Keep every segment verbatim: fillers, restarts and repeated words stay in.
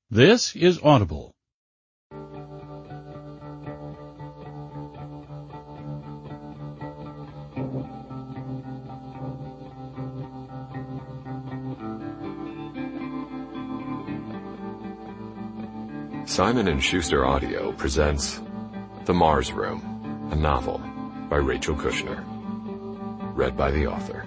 This is Audible. Simon and Schuster Audio presents The Mars Room, a novel by Rachel Kushner. Read by the author.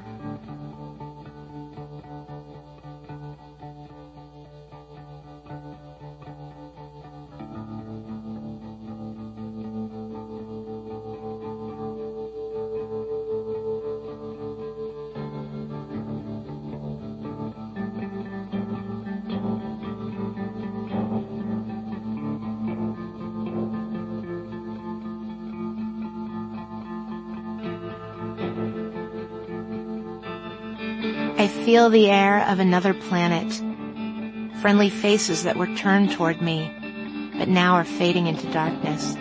I feel the air of another planet, friendly faces that were turned toward me, but now are fading into darkness.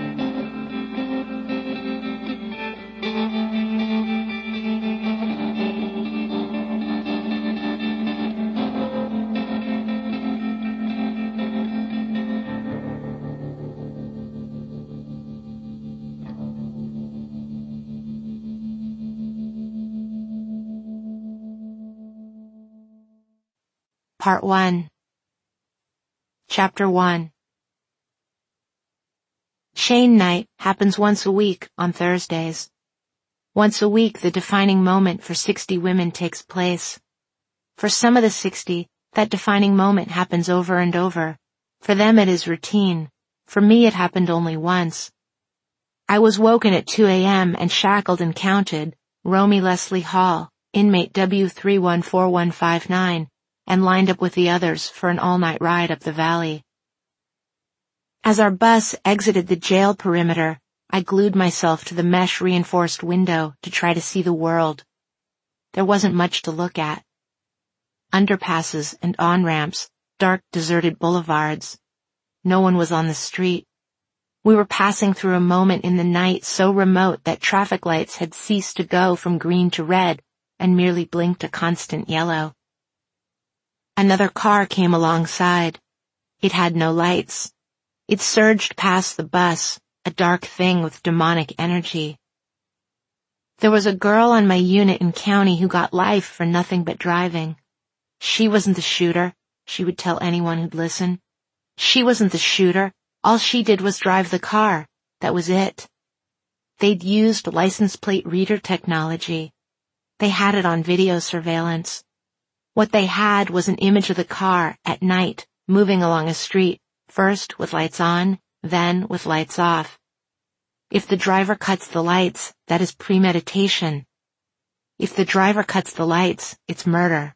Part one. Chapter one. Shane Night happens once a week on Thursdays. Once a week the defining moment for sixty women takes place. For some of the sixty, that defining moment happens over and over. For them it is routine. For me it happened only once. I was woken at two a.m. and shackled and counted, Romy Leslie Hall, inmate W three one four one five nine, and lined up with the others for an all-night ride up the valley. As our bus exited the jail perimeter, I glued myself to the mesh-reinforced window to try to see the world. There wasn't much to look at. Underpasses and on-ramps, dark deserted boulevards. No one was on the street. We were passing through a moment in the night so remote that traffic lights had ceased to go from green to red and merely blinked a constant yellow. Another car came alongside. It had no lights. It surged past the bus, a dark thing with demonic energy. There was a girl on my unit in county who got life for nothing but driving. She wasn't the shooter, she would tell anyone who'd listen. She wasn't the shooter. All she did was drive the car. That was it. They'd used license plate reader technology. They had it on video surveillance. What they had was an image of the car at night, moving along a street, first with lights on, then with lights off. If the driver cuts the lights, that is premeditation. If the driver cuts the lights, it's murder.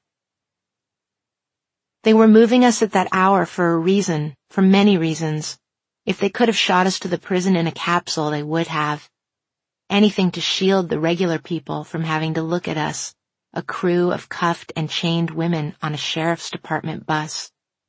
They were moving us at that hour for a reason, for many reasons. If they could have shot us to the prison in a capsule, they would have. Anything to shield the regular people from having to look at us. A crew of cuffed and chained women on a sheriff's department bus.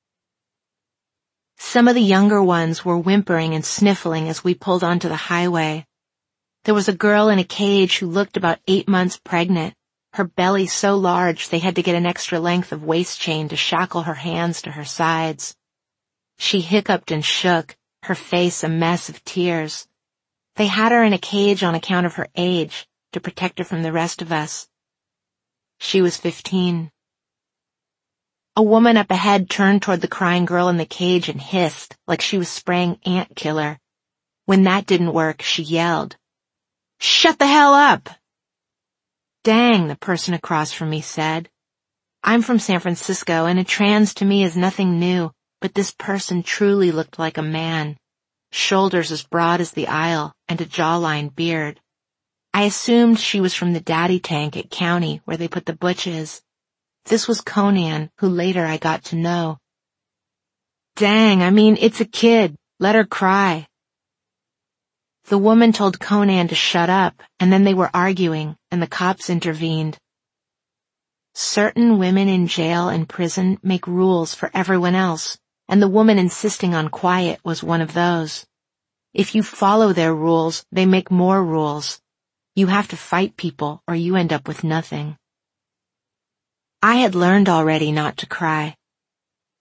Some of the younger ones were whimpering and sniffling as we pulled onto the highway. There was a girl in a cage who looked about eight months pregnant, her belly so large they had to get an extra length of waist chain to shackle her hands to her sides. She hiccuped and shook, her face a mess of tears. They had her in a cage on account of her age, to protect her from the rest of us. She was fifteen. A woman up ahead turned toward the crying girl in the cage and hissed like she was spraying ant killer. When that didn't work, she yelled, "Shut the hell up!" "Dang," the person across from me said. I'm from San Francisco and a trans to me is nothing new, but this person truly looked like a man. Shoulders as broad as the aisle and a jawline beard. I assumed she was from the daddy tank at county where they put the butches. This was Conan, who later I got to know. "Dang, I mean, it's a kid. Let her cry." The woman told Conan to shut up, and then they were arguing, and the cops intervened. Certain women in jail and prison make rules for everyone else, and the woman insisting on quiet was one of those. If you follow their rules, they make more rules. You have to fight people or you end up with nothing. I had learned already not to cry.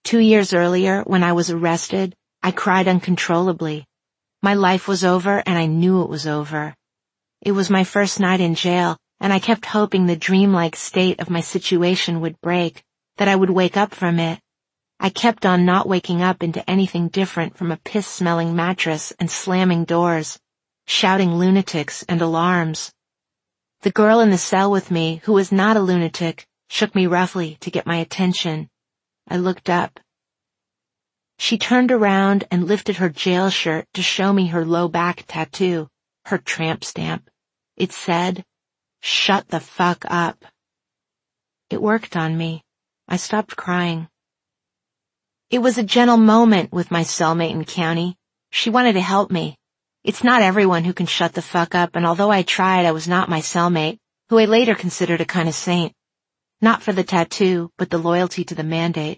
Two years earlier, when I was arrested, I cried uncontrollably. My life was over and I knew it was over. It was my first night in jail, and I kept hoping the dreamlike state of my situation would break, that I would wake up from it. I kept on not waking up into anything different from a piss-smelling mattress and slamming doors, shouting lunatics and alarms. The girl in the cell with me, who was not a lunatic, shook me roughly to get my attention. I looked up. She turned around and lifted her jail shirt to show me her low back tattoo, her tramp stamp. It said, "Shut the fuck up." It worked on me. I stopped crying. It was a gentle moment with my cellmate in county. She wanted to help me. It's not everyone who can shut the fuck up, and although I tried, I was not my cellmate, who I later considered a kind of saint. Not for the tattoo, but the loyalty to the mandate.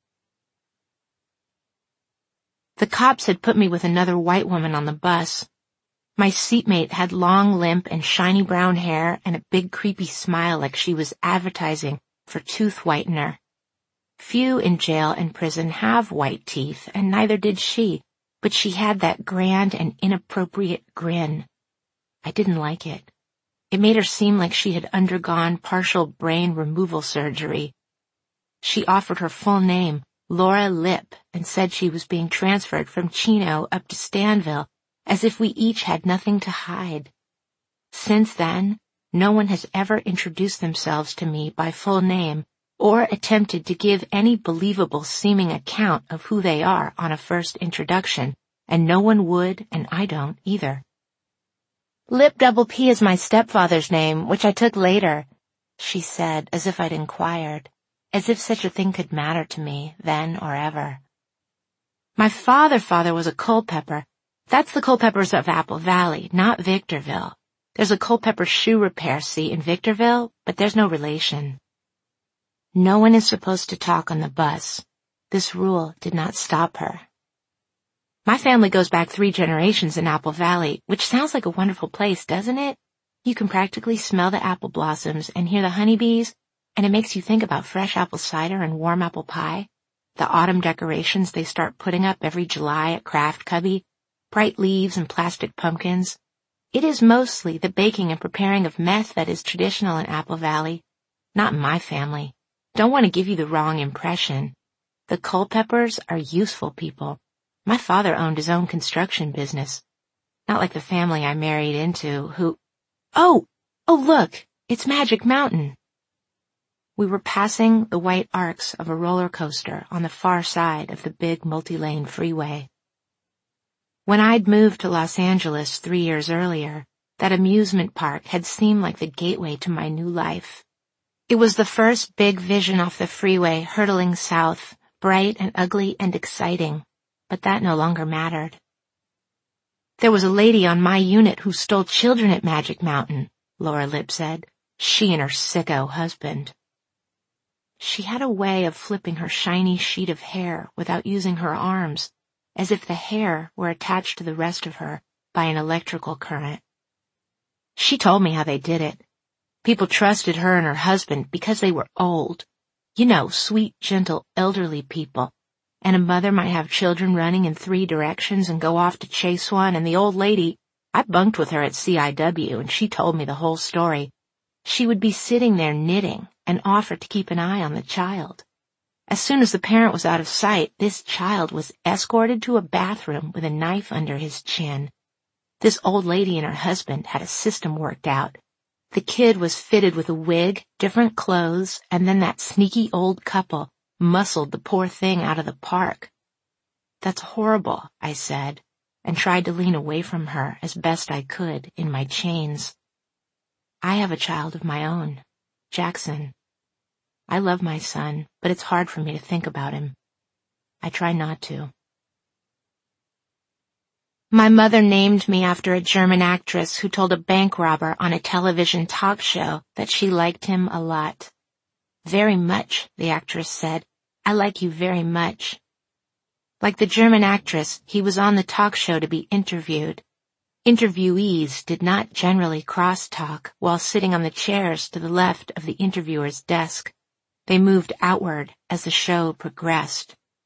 The cops had put me with another white woman on the bus. My seatmate had long, limp, and shiny brown hair and a big creepy smile like she was advertising for tooth whitener. Few in jail and prison have white teeth, and neither did she, but she had that grand and inappropriate grin. I didn't like it. It made her seem like she had undergone partial brain removal surgery. She offered her full name, Laura Lipp, and said she was being transferred from Chino up to Stanville, as if we each had nothing to hide. Since then, no one has ever introduced themselves to me by full name or attempted to give any believable seeming account of who they are on a first introduction, and no one would, and I don't either. Lip Double P is my stepfather's name, which I took later, she said, as if I'd inquired, as if such a thing could matter to me, then or ever. My father father was a Culpepper. That's the Culpeppers of Apple Valley, not Victorville. There's a Culpepper shoe repair seat in Victorville, but there's no relation. No one is supposed to talk on the bus. This rule did not stop her. My family goes back three generations in Apple Valley, which sounds like a wonderful place, doesn't it? You can practically smell the apple blossoms and hear the honeybees, and it makes you think about fresh apple cider and warm apple pie, the autumn decorations they start putting up every July at Craft Cubby, bright leaves and plastic pumpkins. It is mostly the baking and preparing of meth that is traditional in Apple Valley. Not in my family. Don't want to give you the wrong impression. The Culpeppers are useful people. My father owned his own construction business. Not like the family I married into, who... Oh! Oh, look! It's Magic Mountain! We were passing the white arcs of a roller coaster on the far side of the big multi-lane freeway. When I'd moved to Los Angeles three years earlier, that amusement park had seemed like the gateway to my new life. It was the first big vision off the freeway hurtling south, bright and ugly and exciting, but that no longer mattered. There was a lady on my unit who stole children at Magic Mountain, Laura Lipp said, she and her sicko husband. She had a way of flipping her shiny sheet of hair without using her arms, as if the hair were attached to the rest of her by an electrical current. She told me how they did it. People trusted her and her husband because they were old. You know, sweet, gentle, elderly people. And a mother might have children running in three directions and go off to chase one, and the old lady, I bunked with her at C I W, and she told me the whole story. She would be sitting there knitting and offer to keep an eye on the child. As soon as the parent was out of sight, this child was escorted to a bathroom with a knife under his chin. This old lady and her husband had a system worked out. The kid was fitted with a wig, different clothes, and then that sneaky old couple muscled the poor thing out of the park. That's horrible, I said, and tried to lean away from her as best I could in my chains. I have a child of my own, Jackson. I love my son, but it's hard for me to think about him. I try not to. My mother named me after a German actress who told a bank robber on a television talk show that she liked him a lot. Very much, the actress said. I like you very much. Like the German actress, he was on the talk show to be interviewed. Interviewees did not generally cross-talk while sitting on the chairs to the left of the interviewer's desk. They moved outward as the show progressed.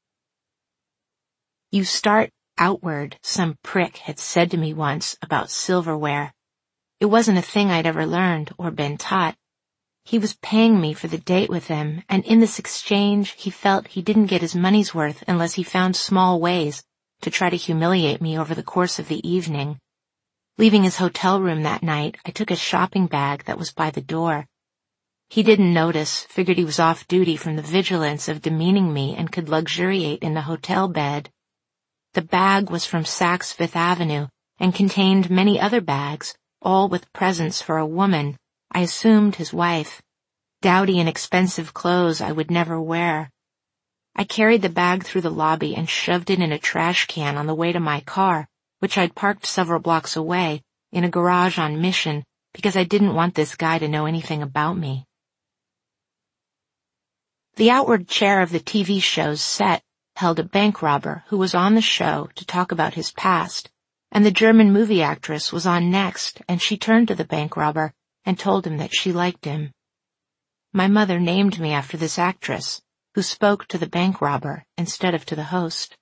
You start outward, some prick had said to me once about silverware. It wasn't a thing I'd ever learned or been taught. He was paying me for the date with him, and in this exchange he felt he didn't get his money's worth unless he found small ways to try to humiliate me over the course of the evening. Leaving his hotel room that night, I took a shopping bag that was by the door. He didn't notice, figured he was off duty from the vigilance of demeaning me and could luxuriate in the hotel bed. The bag was from Saks Fifth Avenue and contained many other bags, all with presents for a woman, I assumed his wife, dowdy and expensive clothes I would never wear. I carried the bag through the lobby and shoved it in a trash can on the way to my car, which I'd parked several blocks away, in a garage on mission, because I didn't want this guy to know anything about me. The outward chair of the T V show's set held a bank robber who was on the show to talk about his past, and the German movie actress was on next, and she turned to the bank robber and told him that she liked him. My mother named me after this actress, who spoke to the bank robber instead of to the host.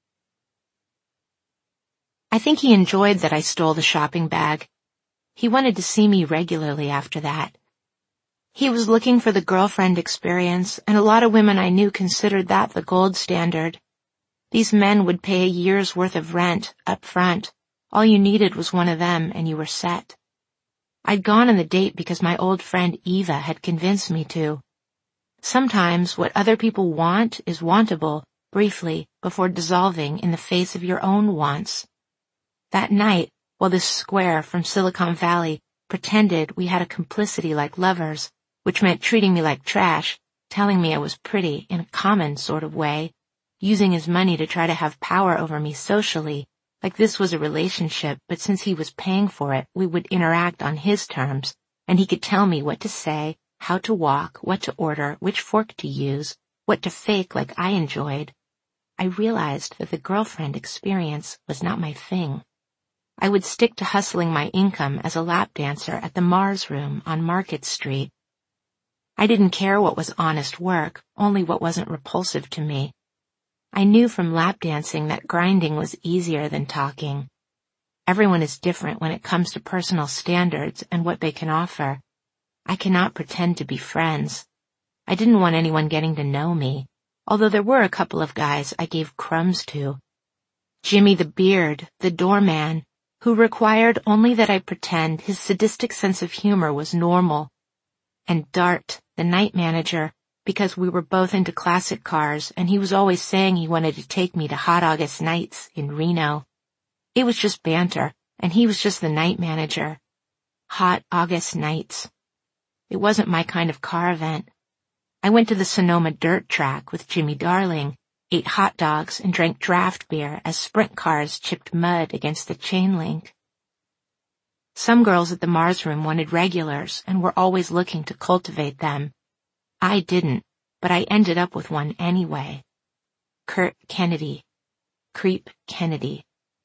I think he enjoyed that I stole the shopping bag. He wanted to see me regularly after that. He was looking for the girlfriend experience, and a lot of women I knew considered that the gold standard. These men would pay a year's worth of rent up front. All you needed was one of them and you were set. I'd gone on the date because my old friend Eva had convinced me to. Sometimes what other people want is wantable, briefly, before dissolving in the face of your own wants. That night, while this square from Silicon Valley pretended we had a complicity like lovers, which meant treating me like trash, telling me I was pretty in a common sort of way, using his money to try to have power over me socially, like this was a relationship, but since he was paying for it, we would interact on his terms, and he could tell me what to say, how to walk, what to order, which fork to use, what to fake like I enjoyed. I realized that the girlfriend experience was not my thing. I would stick to hustling my income as a lap dancer at the Mars Room on Market Street. I didn't care what was honest work, only what wasn't repulsive to me. I knew from lap dancing that grinding was easier than talking. Everyone is different when it comes to personal standards and what they can offer. I cannot pretend to be friends. I didn't want anyone getting to know me, although there were a couple of guys I gave crumbs to. Jimmy the Beard, the doorman, who required only that I pretend his sadistic sense of humor was normal. And Dart, the night manager, because we were both into classic cars and he was always saying he wanted to take me to Hot August Nights in Reno. It was just banter, and he was just the night manager. Hot August Nights. It wasn't my kind of car event. I went to the Sonoma dirt track with Jimmy Darling, ate hot dogs and drank draft beer as sprint cars chipped mud against the chain link. Some girls at the Mars Room wanted regulars and were always looking to cultivate them. I didn't, but I ended up with one anyway. Kurt Kennedy. Creep Kennedy.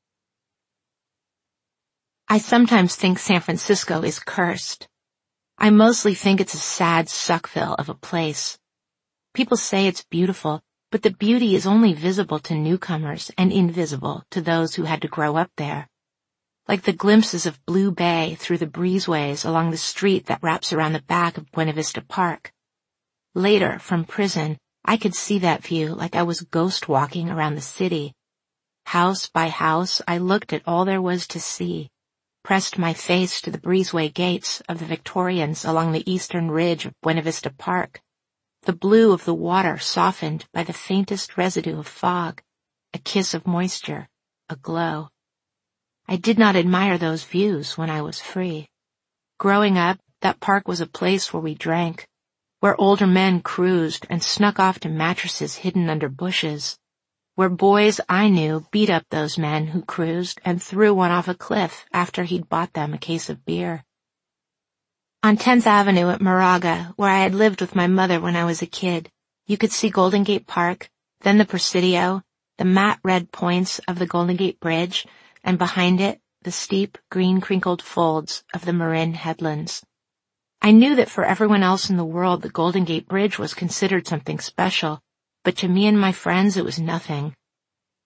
I sometimes think San Francisco is cursed. I mostly think it's a sad suckville of a place. People say it's beautiful, but the beauty is only visible to newcomers and invisible to those who had to grow up there. Like the glimpses of Blue Bay through the breezeways along the street that wraps around the back of Buena Vista Park. Later, from prison, I could see that view like I was ghost walking around the city. House by house, I looked at all there was to see, pressed my face to the breezeway gates of the Victorians along the eastern ridge of Buena Vista Park. The blue of the water softened by the faintest residue of fog, a kiss of moisture, a glow. I did not admire those views when I was free. Growing up, that park was a place where we drank, where older men cruised and snuck off to mattresses hidden under bushes, where boys I knew beat up those men who cruised and threw one off a cliff after he'd bought them a case of beer. On tenth Avenue at Moraga, where I had lived with my mother when I was a kid, you could see Golden Gate Park, then the Presidio, the matte red points of the Golden Gate Bridge, and behind it, the steep, green crinkled folds of the Marin Headlands. I knew that for everyone else in the world the Golden Gate Bridge was considered something special, but to me and my friends it was nothing.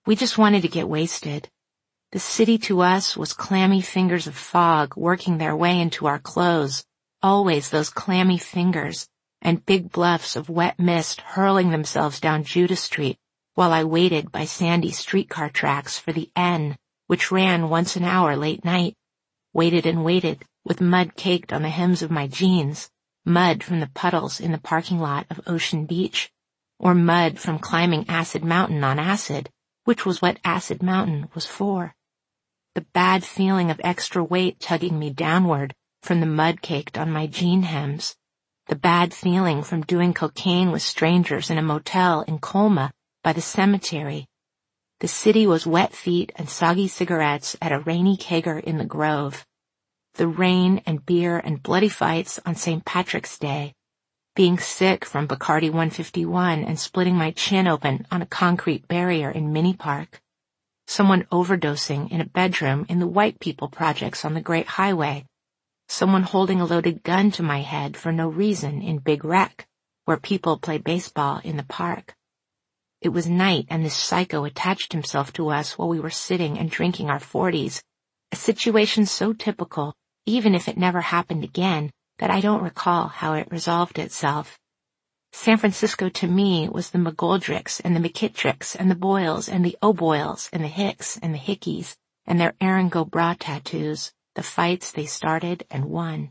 We just wanted to get wasted. The city to us was clammy fingers of fog working their way into our clothes, always those clammy fingers, and big bluffs of wet mist hurling themselves down Judah Street while I waited by sandy streetcar tracks for the N, which ran once an hour late night. Waited and waited, with mud caked on the hems of my jeans, mud from the puddles in the parking lot of Ocean Beach, or mud from climbing Acid Mountain on acid, which was what Acid Mountain was for. The bad feeling of extra weight tugging me downward from the mud caked on my jean hems. The bad feeling from doing cocaine with strangers in a motel in Colma by the cemetery. The city was wet feet and soggy cigarettes at a rainy kegger in the Grove. The rain and beer and bloody fights on Saint Patrick's Day. Being sick from Bacardi one fifty-one and splitting my chin open on a concrete barrier in Mini Park. Someone overdosing in a bedroom in the white people projects on the Great Highway. Someone holding a loaded gun to my head for no reason in Big Wreck, where people play baseball in the park. It was night and this psycho attached himself to us while we were sitting and drinking our forties, a situation so typical, even if it never happened again, that I don't recall how it resolved itself. San Francisco to me was the McGoldricks and the McKittricks and the Boyles and the O'Boyles and the Hicks and the Hickeys and their Erin Go Bra tattoos, the fights they started and won.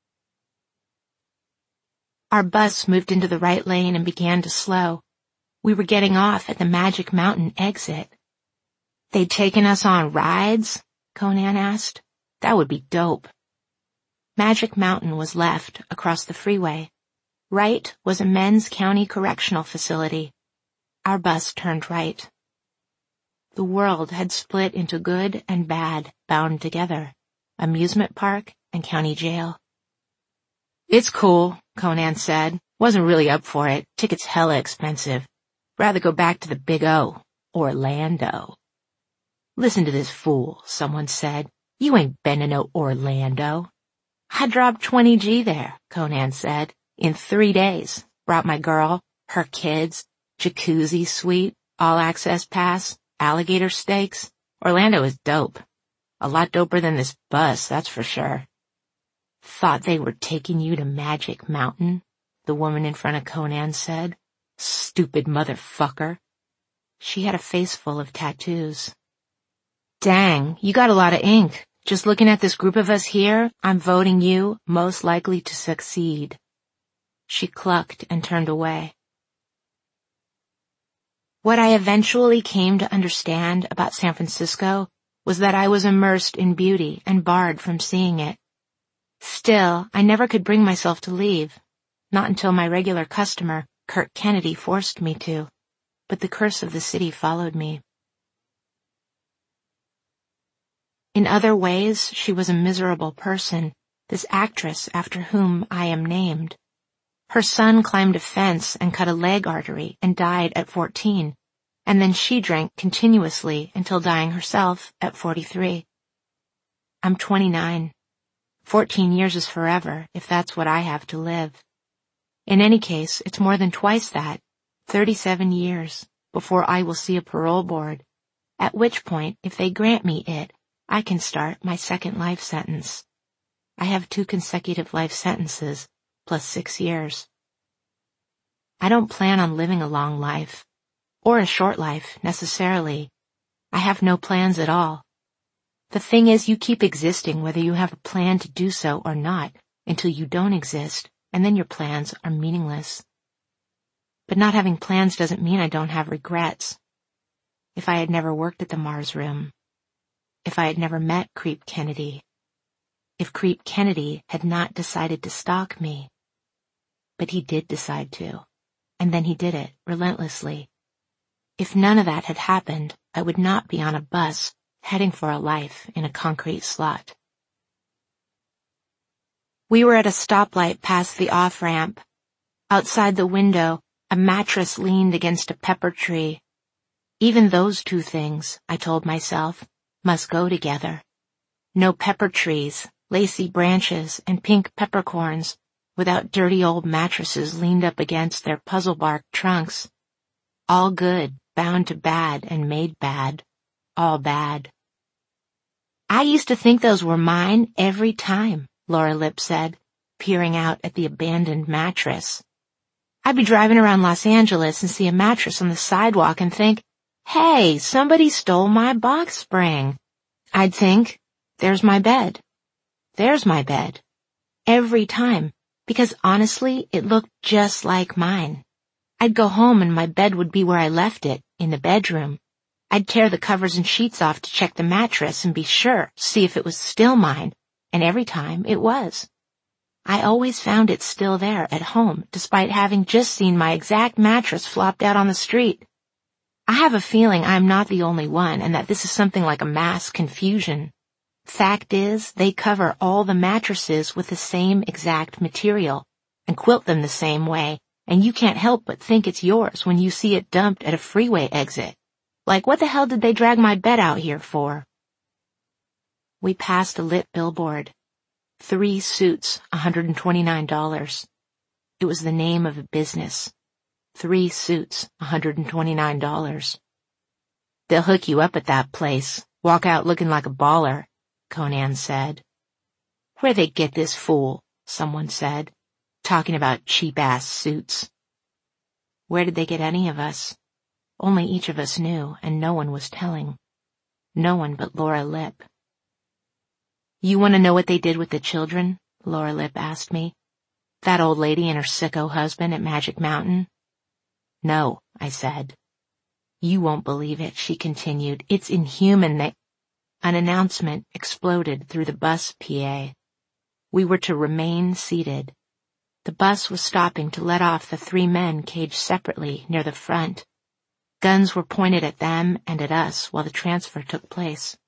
Our bus moved into the right lane and began to slow. We were getting off at the Magic Mountain exit. They'd taken us on rides? Conan asked. That would be dope. Magic Mountain was left across the freeway. Right was a men's county correctional facility. Our bus turned right. The world had split into good and bad, bound together. Amusement park and county jail. It's cool, Conan said. Wasn't really up for it. Tickets hella expensive. Rather go back to the Big O, Orlando. Listen to this fool, someone said. You ain't been to no Orlando. I dropped twenty G there, Conan said. In three days. Brought my girl, her kids, jacuzzi suite, all access pass, alligator steaks. Orlando is dope. A lot doper than this bus, that's for sure. Thought they were taking you to Magic Mountain, the woman in front of Conan said. Stupid motherfucker. She had a face full of tattoos. Dang, you got a lot of ink. Just looking at this group of us here, I'm voting you most likely to succeed. She clucked and turned away. What I eventually came to understand about San Francisco was that I was immersed in beauty and barred from seeing it. Still, I never could bring myself to leave, not until my regular customer, Kirk Kennedy, forced me to, but the curse of the city followed me. In other ways, she was a miserable person, this actress after whom I am named. Her son climbed a fence and cut a leg artery and died at fourteen, and then she drank continuously until dying herself at forty-three. I'm twenty-nine. Fourteen years is forever, if that's what I have to live. In any case, it's more than twice that, thirty-seven years, before I will see a parole board, at which point, if they grant me it, I can start my second life sentence. I have two consecutive life sentences, plus six years. I don't plan on living a long life, or a short life, necessarily. I have no plans at all. The thing is, you keep existing whether you have a plan to do so or not, until you don't exist, and then your plans are meaningless. But not having plans doesn't mean I don't have regrets. If I had never worked at the Mars Room, if I had never met Creep Kennedy, if Creep Kennedy had not decided to stalk me. But he did decide to, and then he did it relentlessly. If none of that had happened, I would not be on a bus heading for a life in a concrete slot. We were at a stoplight past the off-ramp. Outside the window, a mattress leaned against a pepper tree. Even those two things, I told myself, must go together. No pepper trees, lacy branches, and pink peppercorns, without dirty old mattresses leaned up against their puzzle bark trunks. All good, bound to bad and made bad, all bad. I used to think those were mine every time, Laura Lipp said, peering out at the abandoned mattress. I'd be driving around Los Angeles and see a mattress on the sidewalk and think, hey, somebody stole my box spring. I'd think, there's my bed. There's my bed. Every time, because honestly, it looked just like mine. I'd go home and my bed would be where I left it, in the bedroom. I'd tear the covers and sheets off to check the mattress and be sure, see if it was still mine, and every time it was. I always found it still there at home, despite having just seen my exact mattress flopped out on the street. I have a feeling I'm not the only one and that this is something like a mass confusion. Fact is, they cover all the mattresses with the same exact material and quilt them the same way, and you can't help but think it's yours when you see it dumped at a freeway exit. Like, what the hell did they drag my bed out here for? We passed a lit billboard. Three suits, one hundred twenty-nine dollars. It was the name of a business. Three suits, one hundred twenty-nine dollars. They'll hook you up at that place. Walk out looking like a baller, Conan said. Where they get this fool, someone said, talking about cheap-ass suits. Where did they get any of us? Only each of us knew, and no one was telling. No one but Laura Lipp. You want to know what they did with the children? Laura Lipp asked me. That old lady and her sicko husband at Magic Mountain? No, I said. You won't believe it, she continued. It's inhuman that... An announcement exploded through the bus P A. We were to remain seated. The bus was stopping to let off the three men caged separately near the front. Guns were pointed at them and at us while the transfer took place.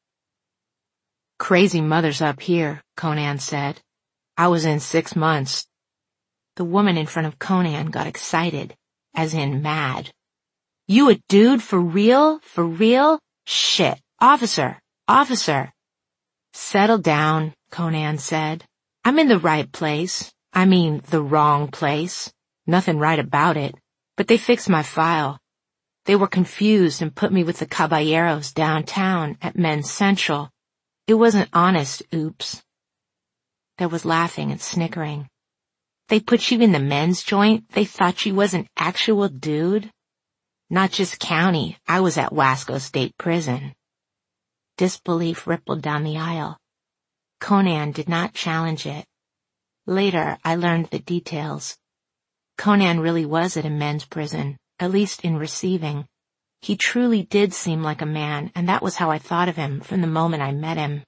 Crazy mothers up here, Conan said. I was in six months. The woman in front of Conan got excited, as in mad. You a dude for real? For real? Shit. Officer! Officer! Settle down, Conan said. I'm in the right place. I mean, the wrong place. Nothing right about it. But they fixed my file. They were confused and put me with the caballeros downtown at Men's Central. It wasn't honest, oops. There was laughing and snickering. They put you in the men's joint? They thought you was an actual dude? Not just county, I was at Wasco State Prison. Disbelief rippled down the aisle. Conan did not challenge it. Later, I learned the details. Conan really was at a men's prison, at least in receiving. He truly did seem like a man, and that was how I thought of him from the moment I met him.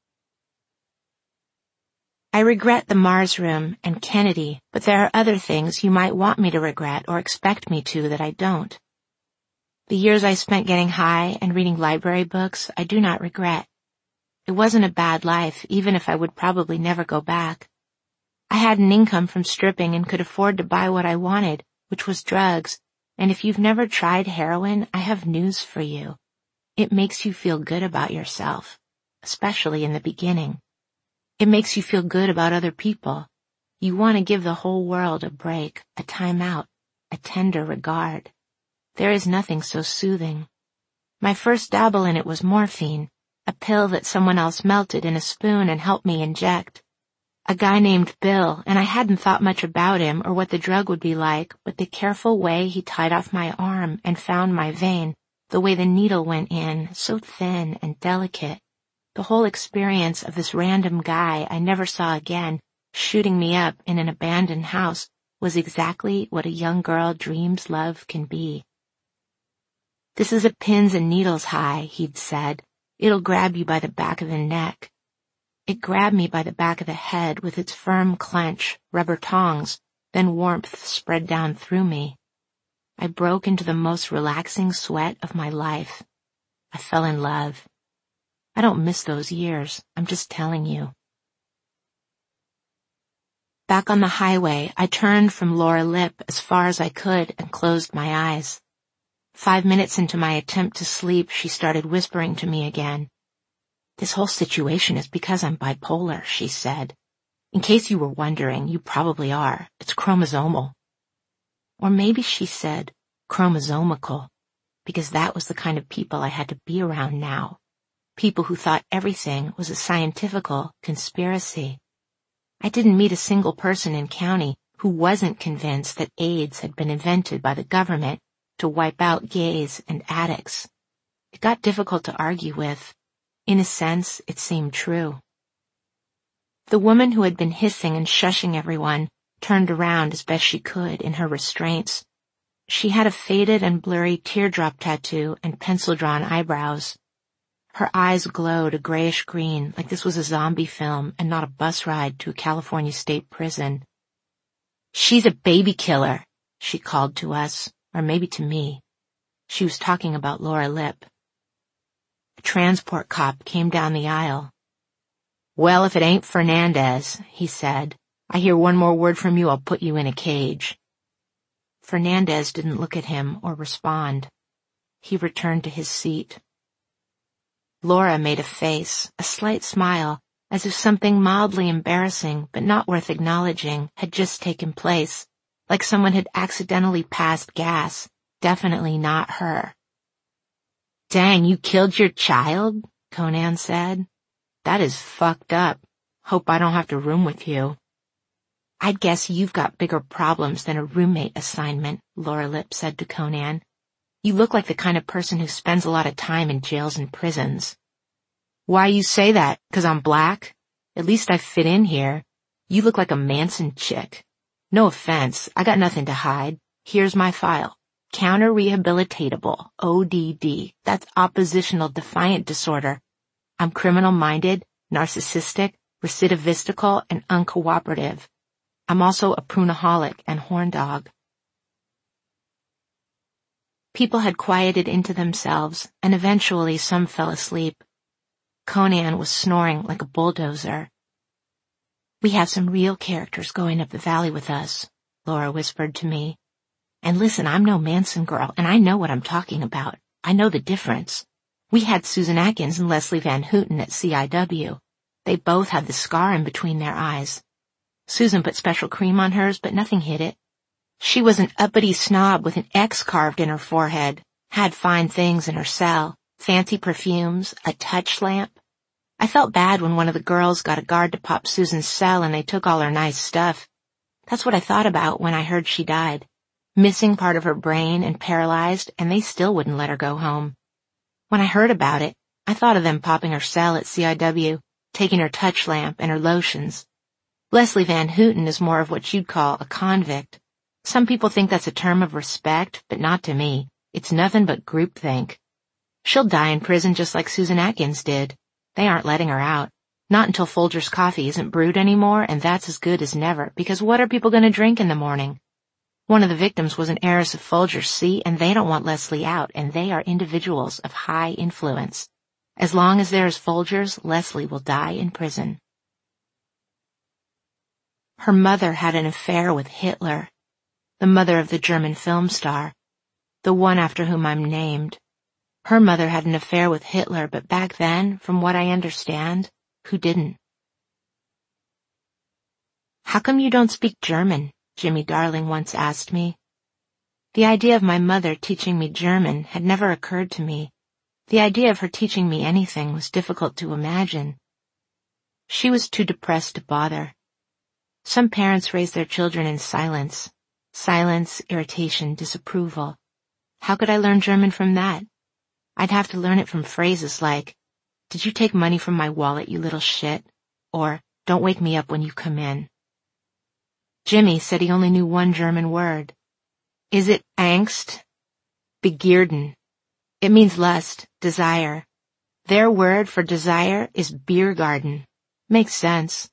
I regret the Mars Room and Kennedy, but there are other things you might want me to regret or expect me to that I don't. The years I spent getting high and reading library books, I do not regret. It wasn't a bad life, even if I would probably never go back. I had an income from stripping and could afford to buy what I wanted, which was drugs. And if you've never tried heroin, I have news for you. It makes you feel good about yourself, especially in the beginning. It makes you feel good about other people. You want to give the whole world a break, a time out, a tender regard. There is nothing so soothing. My first dabble in it was morphine, a pill that someone else melted in a spoon and helped me inject. A guy named Bill, and I hadn't thought much about him or what the drug would be like, but the careful way he tied off my arm and found my vein, the way the needle went in, so thin and delicate. The whole experience of this random guy I never saw again, shooting me up in an abandoned house, was exactly what a young girl dreams love can be. This is a pins and needles high, he'd said. It'll grab you by the back of the neck. It grabbed me by the back of the head with its firm clench, rubber tongs, then warmth spread down through me. I broke into the most relaxing sweat of my life. I fell in love. I don't miss those years, I'm just telling you. Back on the highway, I turned from Laura Lipp as far as I could and closed my eyes. Five minutes into my attempt to sleep, she started whispering to me again. This whole situation is because I'm bipolar, she said. In case you were wondering, you probably are. It's chromosomal. Or maybe she said chromosomical. because that was the kind of people I had to be around now. People who thought everything was a scientifical conspiracy. I didn't meet a single person in county who wasn't convinced that AIDS had been invented by the government to wipe out gays and addicts. It got difficult to argue with. In a sense, it seemed true. The woman who had been hissing and shushing everyone turned around as best she could in her restraints. She had a faded and blurry teardrop tattoo and pencil-drawn eyebrows. Her eyes glowed a grayish green like this was a zombie film and not a bus ride to a California state prison. "She's a baby killer," she called to us, or maybe to me. She was talking about Laura Lipp. A transport cop came down the aisle. "Well, if it ain't Fernandez," he said. "I hear one more word from you, I'll put you in a cage." Fernandez didn't look at him or respond. He returned to his seat. Laura made a face, a slight smile, as if something mildly embarrassing but not worth acknowledging had just taken place, like someone had accidentally passed gas, definitely not her. "Dang, you killed your child?" Conan said. "That is fucked up. Hope I don't have to room with you." "I'd guess you've got bigger problems than a roommate assignment," Laura Lipp said to Conan. "You look like the kind of person who spends a lot of time in jails and prisons." "Why you say that? 'Cause I'm black? At least I fit in here. You look like a Manson chick. No offense, I got nothing to hide. Here's my file. Counter-rehabilitatable, O D D. That's oppositional defiant disorder. I'm criminal-minded, narcissistic, recidivistical, and uncooperative. I'm also a prunaholic and horn dog." People had quieted into themselves, and eventually some fell asleep. Conan was snoring like a bulldozer. "We have some real characters going up the valley with us," Laura whispered to me. "And listen, I'm no Manson girl, and I know what I'm talking about. I know the difference. We had Susan Atkins and Leslie Van Houten at C I W. They both had the scar in between their eyes. Susan put special cream on hers, but nothing hid it. She was an uppity snob with an X carved in her forehead, had fine things in her cell, fancy perfumes, a touch lamp. I felt bad when one of the girls got a guard to pop Susan's cell and they took all her nice stuff. That's what I thought about when I heard she died. Missing part of her brain and paralyzed, and they still wouldn't let her go home. When I heard about it, I thought of them popping her cell at C I W, taking her touch lamp and her lotions. Leslie Van Houten is more of what you'd call a convict. Some people think that's a term of respect, but not to me. It's nothing but groupthink. She'll die in prison just like Susan Atkins did. They aren't letting her out. Not until Folger's coffee isn't brewed anymore, and that's as good as never, because what are people going to drink in the morning? One of the victims was an heiress of Folger's, see, and they don't want Leslie out, and they are individuals of high influence. As long as there is Folger's, Leslie will die in prison. Her mother had an affair with Hitler, the mother of the German film star, the one after whom I'm named. Her mother had an affair with Hitler, but back then, from what I understand, who didn't? "How come you don't speak German?" Jimmy Darling once asked me. The idea of my mother teaching me German had never occurred to me. The idea of her teaching me anything was difficult to imagine. She was too depressed to bother. Some parents raise their children in silence. Silence, irritation, disapproval. How could I learn German from that? I'd have to learn it from phrases like, "Did you take money from my wallet, you little shit?" Or, "Don't wake me up when you come in." Jimmy said he only knew one German word. Is it Angst? Begierden. It means lust, desire. Their word for desire is Biergarten. Makes sense.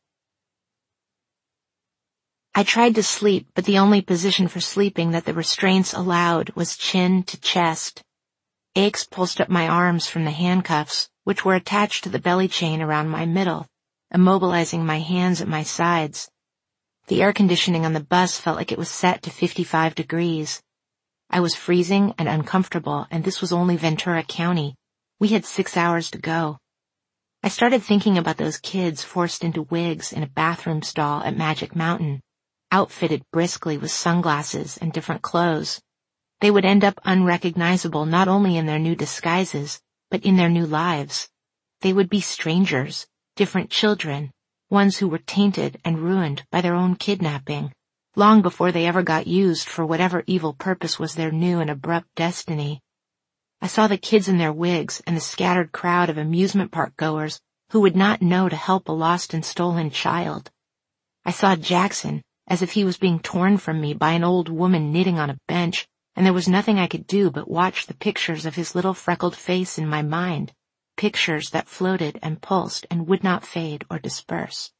I tried to sleep, but the only position for sleeping that the restraints allowed was chin to chest. Aches pulsed up my arms from the handcuffs, which were attached to the belly chain around my middle, immobilizing my hands at my sides. The air conditioning on the bus felt like it was set to fifty-five degrees. I was freezing and uncomfortable, and this was only Ventura County. We had six hours to go. I started thinking about those kids forced into wigs in a bathroom stall at Magic Mountain, outfitted briskly with sunglasses and different clothes. They would end up unrecognizable not only in their new disguises, but in their new lives. They would be strangers, different children, ones who were tainted and ruined by their own kidnapping, long before they ever got used for whatever evil purpose was their new and abrupt destiny. I saw the kids in their wigs and the scattered crowd of amusement park goers who would not know to help a lost and stolen child. I saw Jackson as if he was being torn from me by an old woman knitting on a bench, and there was nothing I could do but watch the pictures of his little freckled face in my mind, pictures that floated and pulsed and would not fade or disperse.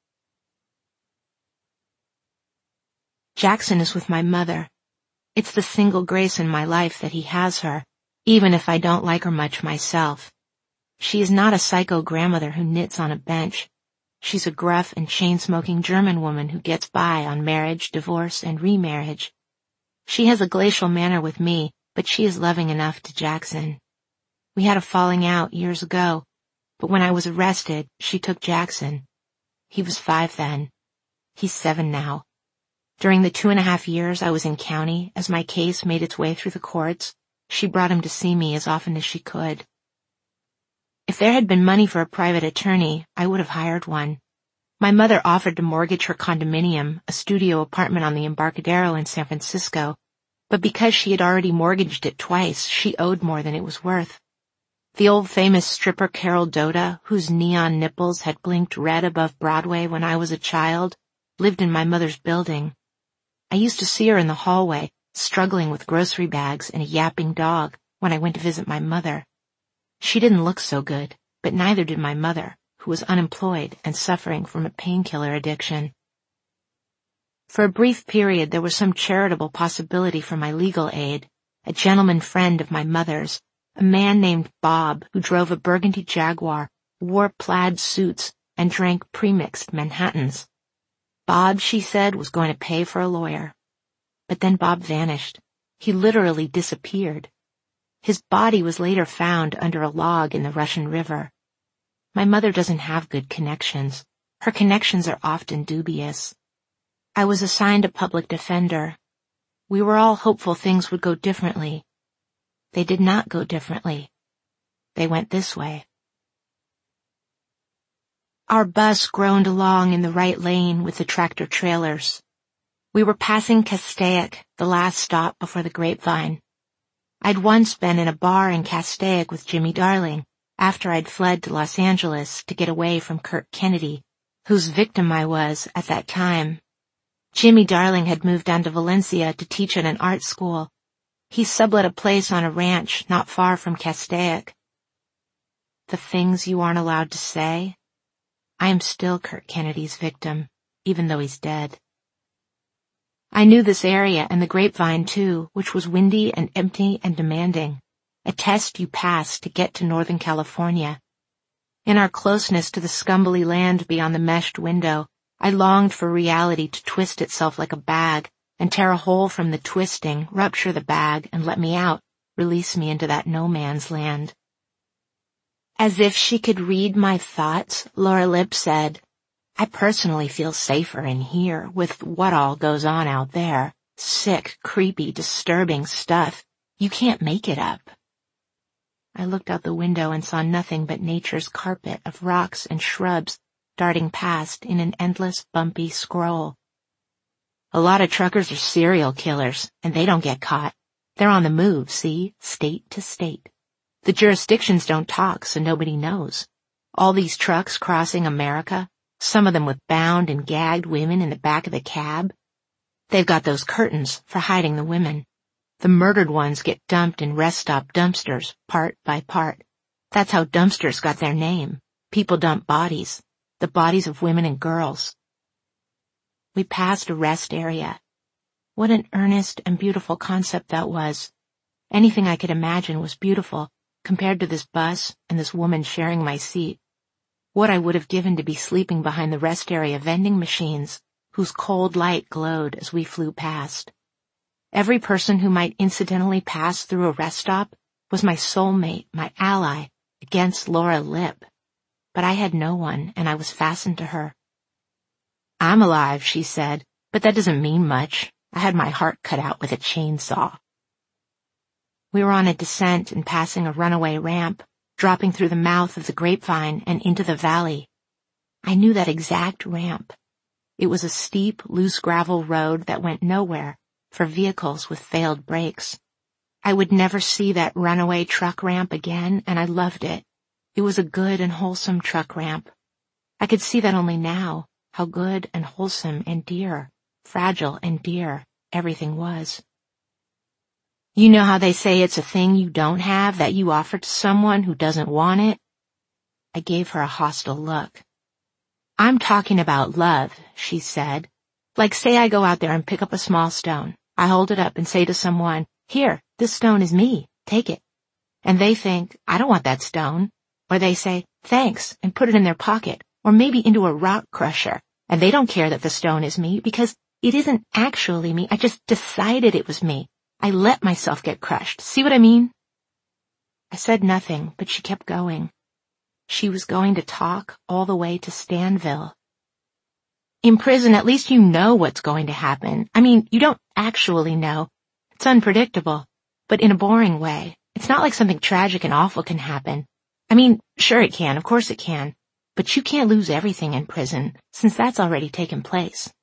Jackson is with my mother. It's the single grace in my life that he has her, even if I don't like her much myself. She is not a psycho grandmother who knits on a bench. She's a gruff and chain-smoking German woman who gets by on marriage, divorce, and remarriage. She has a glacial manner with me, but she is loving enough to Jackson. We had a falling out years ago, but when I was arrested, she took Jackson. He was five then. He's seven now. During the two and a half years I was in county, as my case made its way through the courts, she brought him to see me as often as she could. If there had been money for a private attorney, I would have hired one. My mother offered to mortgage her condominium, a studio apartment on the Embarcadero in San Francisco, but because she had already mortgaged it twice, she owed more than it was worth. The old famous stripper Carol Doda, whose neon nipples had blinked red above Broadway when I was a child, lived in my mother's building. I used to see her in the hallway, struggling with grocery bags and a yapping dog when I went to visit my mother. She didn't look so good, but neither did my mother, who was unemployed and suffering from a painkiller addiction. For a brief period there was some charitable possibility for my legal aid. A gentleman friend of my mother's, a man named Bob, who drove a burgundy Jaguar, wore plaid suits, and drank premixed Manhattans. Bob, she said, was going to pay for a lawyer. But then Bob vanished. He literally disappeared. His body was later found under a log in the Russian River. My mother doesn't have good connections. Her connections are often dubious. I was assigned a public defender. We were all hopeful things would go differently. They did not go differently. They went this way. Our bus groaned along in the right lane with the tractor trailers. We were passing Castaic, the last stop before the Grapevine. I'd once been in a bar in Castaic with Jimmy Darling, after I'd fled to Los Angeles to get away from Kirk Kennedy, whose victim I was at that time. Jimmy Darling had moved down to Valencia to teach at an art school. He sublet a place on a ranch not far from Castaic. The things you aren't allowed to say? I am still Kirk Kennedy's victim, even though he's dead. I knew this area and the Grapevine too, which was windy and empty and demanding, a test you pass to get to Northern California. In our closeness to the scumbly land beyond the meshed window, I longed for reality to twist itself like a bag and tear a hole from the twisting, rupture the bag, and let me out, release me into that no man's land. As if she could read my thoughts, Laura Lipp said, I personally feel safer in here with what all goes on out there. Sick, creepy, disturbing stuff. You can't make it up. I looked out the window and saw nothing but nature's carpet of rocks and shrubs darting past in an endless, bumpy scroll. A lot of truckers are serial killers, and they don't get caught. They're on the move, see, state to state. The jurisdictions don't talk, so nobody knows. All these trucks crossing America, some of them with bound and gagged women in the back of the cab. They've got those curtains for hiding the women. The murdered ones get dumped in rest stop dumpsters, part by part. That's how dumpsters got their name. People dump bodies, the bodies of women and girls. We passed a rest area. What an earnest and beautiful concept that was. Anything I could imagine was beautiful compared to this bus and this woman sharing my seat. What I would have given to be sleeping behind the rest area vending machines, whose cold light glowed as we flew past. Every person who might incidentally pass through a rest stop was my soulmate, my ally, against Laura Lipp. But I had no one, and I was fastened to her. I'm alive, she said, but that doesn't mean much. I had my heart cut out with a chainsaw. We were on a descent and passing a runaway ramp, dropping through the mouth of the grapevine and into the valley. I knew that exact ramp. It was a steep, loose gravel road that went nowhere for vehicles with failed brakes. I would never see that runaway truck ramp again, and I loved it. It was a good and wholesome truck ramp. I could see that only now, how good and wholesome and dear, fragile and dear, everything was. You know how they say it's a thing you don't have that you offer to someone who doesn't want it? I gave her a hostile look. I'm talking about love, she said. Like say I go out there and pick up a small stone. I hold it up and say to someone, here, this stone is me, take it. And they think, I don't want that stone. Or they say, thanks, and put it in their pocket, or maybe into a rock crusher. And they don't care that the stone is me because it isn't actually me. I just decided it was me. I let myself get crushed. See what I mean? I said nothing, but she kept going. She was going to talk all the way to Stanville. In prison, at least you know what's going to happen. I mean, you don't actually know. It's unpredictable, but in a boring way. It's not like something tragic and awful can happen. I mean, sure it can, of course it can. But you can't lose everything in prison, since that's already taken place.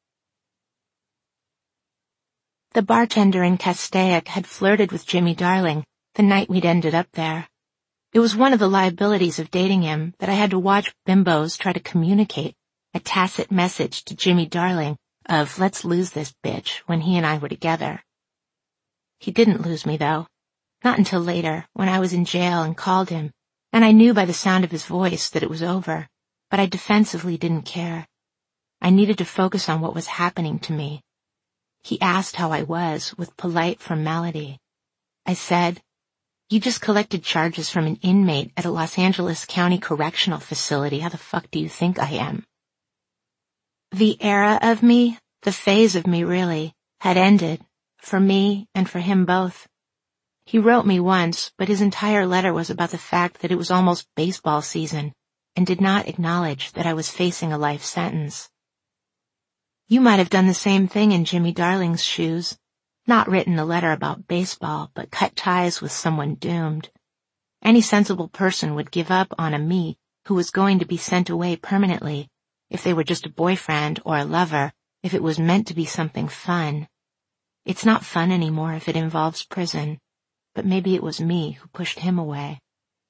The bartender in Castaic had flirted with Jimmy Darling the night we'd ended up there. It was one of the liabilities of dating him that I had to watch bimbos try to communicate a tacit message to Jimmy Darling of let's lose this bitch when he and I were together. He didn't lose me, though. Not until later, when I was in jail and called him, and I knew by the sound of his voice that it was over, but I defensively didn't care. I needed to focus on what was happening to me. He asked how I was with polite formality. I said, you just collected charges from an inmate at a Los Angeles County Correctional Facility. How the fuck do you think I am? The era of me, the phase of me really, had ended, for me and for him both. He wrote me once, but his entire letter was about the fact that it was almost baseball season, and did not acknowledge that I was facing a life sentence. You might have done the same thing in Jimmy Darling's shoes, not written a letter about baseball, but cut ties with someone doomed. Any sensible person would give up on a me who was going to be sent away permanently, if they were just a boyfriend or a lover, if it was meant to be something fun. It's not fun anymore if it involves prison, but maybe it was me who pushed him away.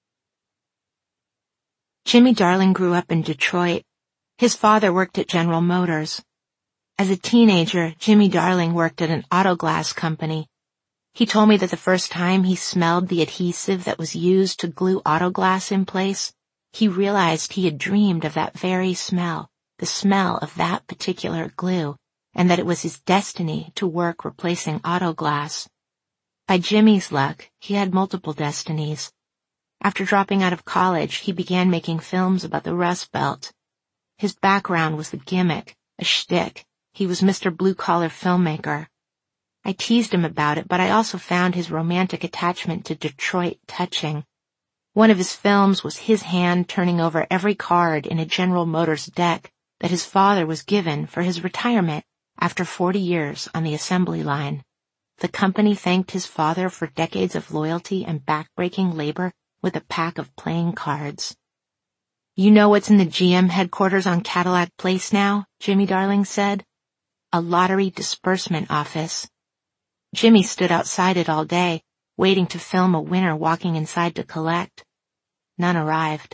Jimmy Darling grew up in Detroit. His father worked at General Motors. As a teenager, Jimmy Darling worked at an auto glass company. He told me that the first time he smelled the adhesive that was used to glue auto glass in place, he realized he had dreamed of that very smell, the smell of that particular glue, and that it was his destiny to work replacing auto glass. By Jimmy's luck, he had multiple destinies. After dropping out of college, he began making films about the Rust Belt. His background was the gimmick, a shtick. He was Mister Blue-Collar Filmmaker. I teased him about it, but I also found his romantic attachment to Detroit touching. One of his films was his hand turning over every card in a General Motors deck that his father was given for his retirement after forty years on the assembly line. The company thanked his father for decades of loyalty and backbreaking labor with a pack of playing cards. You know what's in the G M headquarters on Cadillac Place now? Jimmy Darling said. A lottery disbursement office. Jimmy stood outside it all day, waiting to film a winner walking inside to collect. None arrived.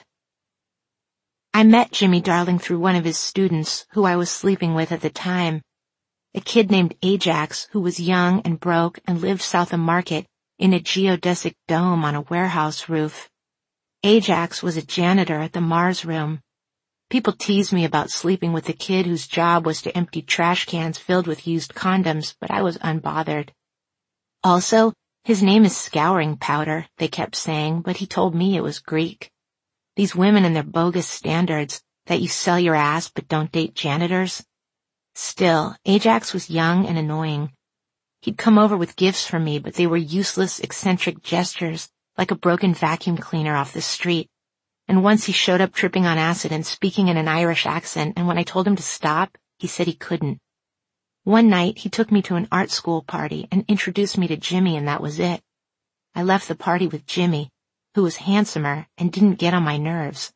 I met Jimmy Darling through one of his students who I was sleeping with at the time. A kid named Ajax who was young and broke and lived south of Market in a geodesic dome on a warehouse roof. Ajax was a janitor at the Mars Room. People teased me about sleeping with a kid whose job was to empty trash cans filled with used condoms, but I was unbothered. Also, his name is Scouring Powder, they kept saying, but he told me it was Greek. These women and their bogus standards, that you sell your ass but don't date janitors. Still, Ajax was young and annoying. He'd come over with gifts for me, but they were useless, eccentric gestures, like a broken vacuum cleaner off the street. And once he showed up tripping on acid and speaking in an Irish accent, and when I told him to stop, he said he couldn't. One night, he took me to an art school party and introduced me to Jimmy, and that was it. I left the party with Jimmy, who was handsomer and didn't get on my nerves.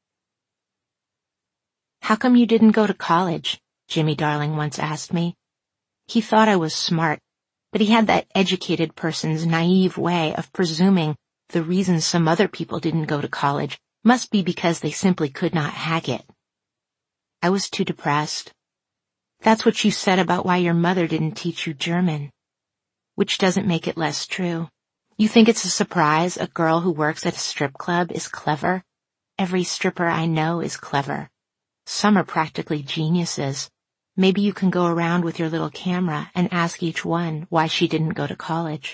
"How come you didn't go to college?" Jimmy Darling once asked me. He thought I was smart, but he had that educated person's naive way of presuming the reason some other people didn't go to college must be because they simply could not hack it. I was too depressed. "That's what you said about why your mother didn't teach you German." Which doesn't make it less true. You think it's a surprise a girl who works at a strip club is clever? Every stripper I know is clever. Some are practically geniuses. Maybe you can go around with your little camera and ask each one why she didn't go to college.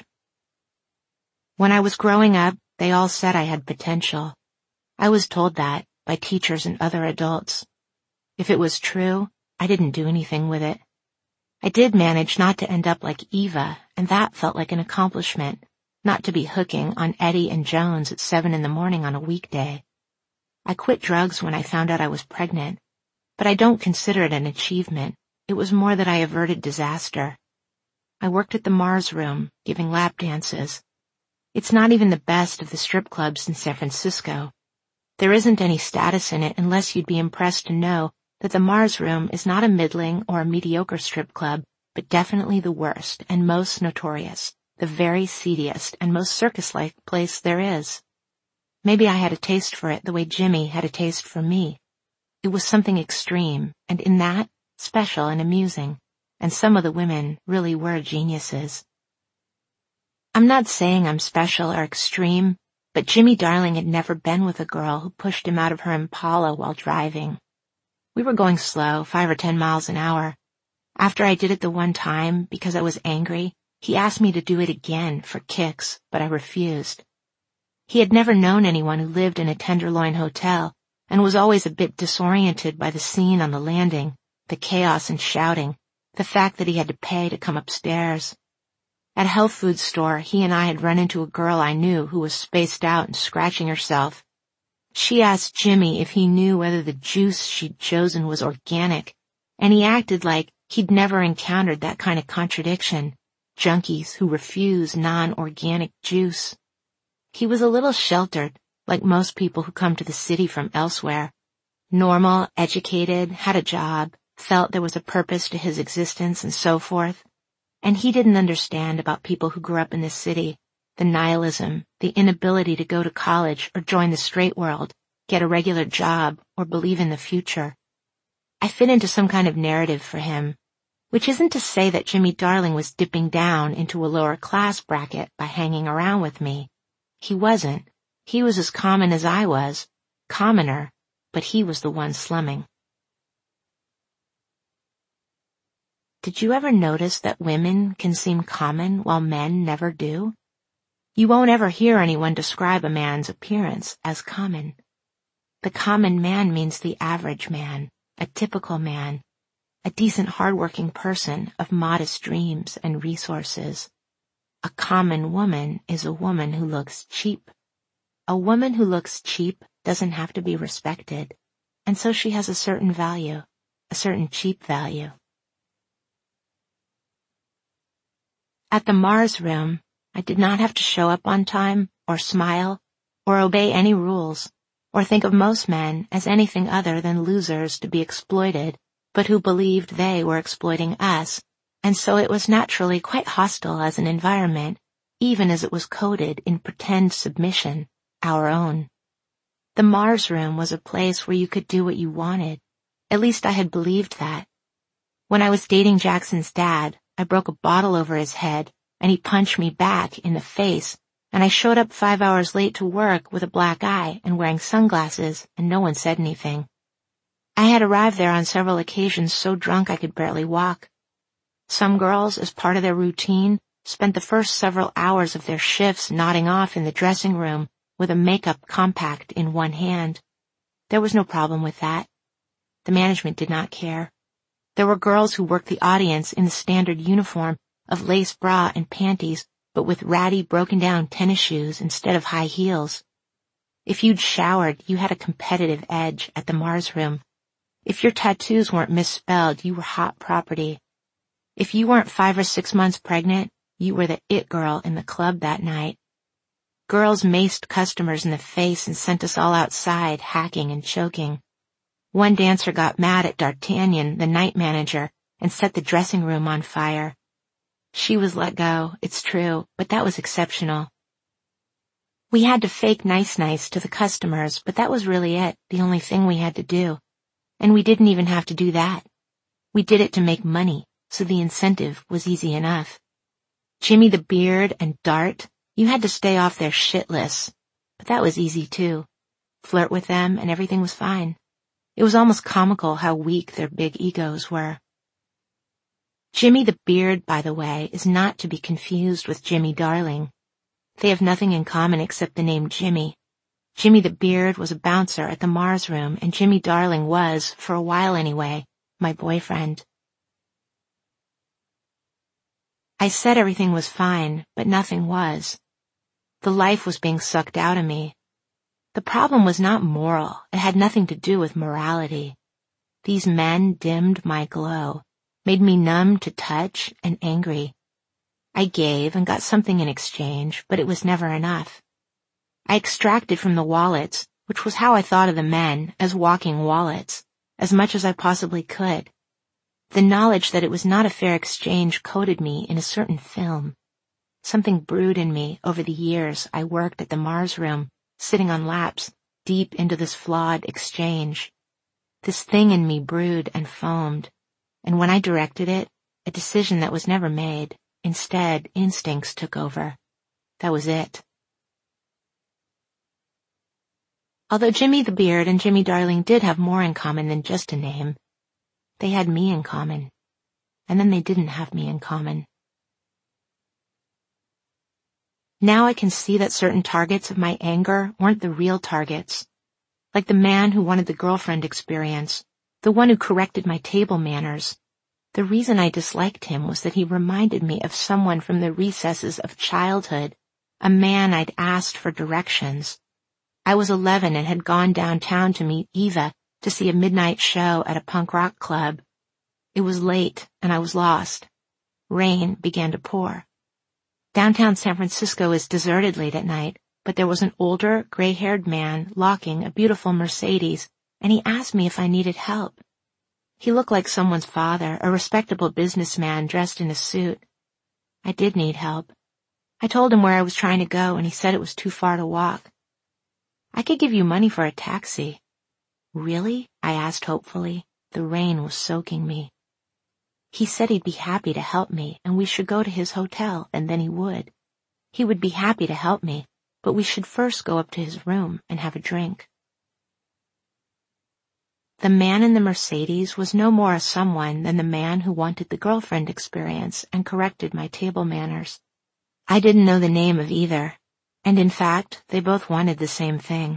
When I was growing up, they all said I had potential. I was told that by teachers and other adults. If it was true, I didn't do anything with it. I did manage not to end up like Eva, and that felt like an accomplishment, not to be hooking on Eddie and Jones at seven in the morning on a weekday. I quit drugs when I found out I was pregnant, but I don't consider it an achievement. It was more that I averted disaster. I worked at the Mars Room, giving lap dances. It's not even the best of the strip clubs in San Francisco. There isn't any status in it unless you'd be impressed to know that the Mars Room is not a middling or a mediocre strip club, but definitely the worst and most notorious, the very seediest and most circus-like place there is. Maybe I had a taste for it the way Jimmy had a taste for me. It was something extreme, and in that, special and amusing, and some of the women really were geniuses. I'm not saying I'm special or extreme, but Jimmy Darling had never been with a girl who pushed him out of her Impala while driving. We were going slow, five or ten miles an hour. After I did it the one time, because I was angry, he asked me to do it again for kicks, but I refused. He had never known anyone who lived in a Tenderloin hotel, and was always a bit disoriented by the scene on the landing, the chaos and shouting, the fact that he had to pay to come upstairs. At a health food store, he and I had run into a girl I knew who was spaced out and scratching herself. She asked Jimmy if he knew whether the juice she'd chosen was organic, and he acted like he'd never encountered that kind of contradiction, junkies who refuse non-organic juice. He was a little sheltered, like most people who come to the city from elsewhere. Normal, educated, had a job, felt there was a purpose to his existence and so forth. And he didn't understand about people who grew up in this city, the nihilism, the inability to go to college or join the straight world, get a regular job, or believe in the future. I fit into some kind of narrative for him, which isn't to say that Jimmy Darling was dipping down into a lower class bracket by hanging around with me. He wasn't. He was as common as I was, commoner, but he was the one slumming. Did you ever notice that women can seem common while men never do? You won't ever hear anyone describe a man's appearance as common. The common man means the average man, a typical man, a decent hardworking person of modest dreams and resources. A common woman is a woman who looks cheap. A woman who looks cheap doesn't have to be respected, and so she has a certain value, a certain cheap value. At the Mars Room, I did not have to show up on time, or smile, or obey any rules, or think of most men as anything other than losers to be exploited, but who believed they were exploiting us, and so it was naturally quite hostile as an environment, even as it was coded in pretend submission, our own. The Mars Room was a place where you could do what you wanted. At least I had believed that. When I was dating Jackson's dad, I broke a bottle over his head, and he punched me back in the face, and I showed up five hours late to work with a black eye and wearing sunglasses, and no one said anything. I had arrived there on several occasions so drunk I could barely walk. Some girls, as part of their routine, spent the first several hours of their shifts nodding off in the dressing room with a makeup compact in one hand. There was no problem with that. The management did not care. There were girls who worked the audience in the standard uniform of lace bra and panties, but with ratty, broken-down tennis shoes instead of high heels. If you'd showered, you had a competitive edge at the Mars Room. If your tattoos weren't misspelled, you were hot property. If you weren't five or six months pregnant, you were the it girl in the club that night. Girls maced customers in the face and sent us all outside, hacking and choking. One dancer got mad at D'Artagnan, the night manager, and set the dressing room on fire. She was let go, it's true, but that was exceptional. We had to fake nice-nice to the customers, but that was really it, the only thing we had to do. And we didn't even have to do that. We did it to make money, so the incentive was easy enough. Jimmy the Beard and Dart, you had to stay off their shit lists, but that was easy too. Flirt with them and everything was fine. It was almost comical how weak their big egos were. Jimmy the Beard, by the way, is not to be confused with Jimmy Darling. They have nothing in common except the name Jimmy. Jimmy the Beard was a bouncer at the Mars Room, and Jimmy Darling was, for a while anyway, my boyfriend. I said everything was fine, but nothing was. The life was being sucked out of me. The problem was not moral. It had nothing to do with morality. These men dimmed my glow, made me numb to touch and angry. I gave and got something in exchange, but it was never enough. I extracted from the wallets, which was how I thought of the men, as walking wallets, as much as I possibly could. The knowledge that it was not a fair exchange coated me in a certain film. Something brewed in me over the years I worked at the Mars Room, sitting on laps, deep into this flawed exchange. This thing in me brewed and foamed, and when I directed it, a decision that was never made, instead instincts took over. That was it. Although Jimmy the Beard and Jimmy Darling did have more in common than just a name, they had me in common, and then they didn't have me in common. Now I can see that certain targets of my anger weren't the real targets. Like the man who wanted the girlfriend experience, the one who corrected my table manners. The reason I disliked him was that he reminded me of someone from the recesses of childhood, a man I'd asked for directions. I was eleven and had gone downtown to meet Eva to see a midnight show at a punk rock club. It was late and I was lost. Rain began to pour. Downtown San Francisco is deserted late at night, but there was an older, gray-haired man locking a beautiful Mercedes, and he asked me if I needed help. He looked like someone's father, a respectable businessman dressed in a suit. I did need help. I told him where I was trying to go, and he said it was too far to walk. I could give you money for a taxi. Really? I asked hopefully. The rain was soaking me. He said he'd be happy to help me, and we should go to his hotel, and then he would. He would be happy to help me, but we should first go up to his room and have a drink. The man in the Mercedes was no more a someone than the man who wanted the girlfriend experience and corrected my table manners. I didn't know the name of either, and in fact, they both wanted the same thing.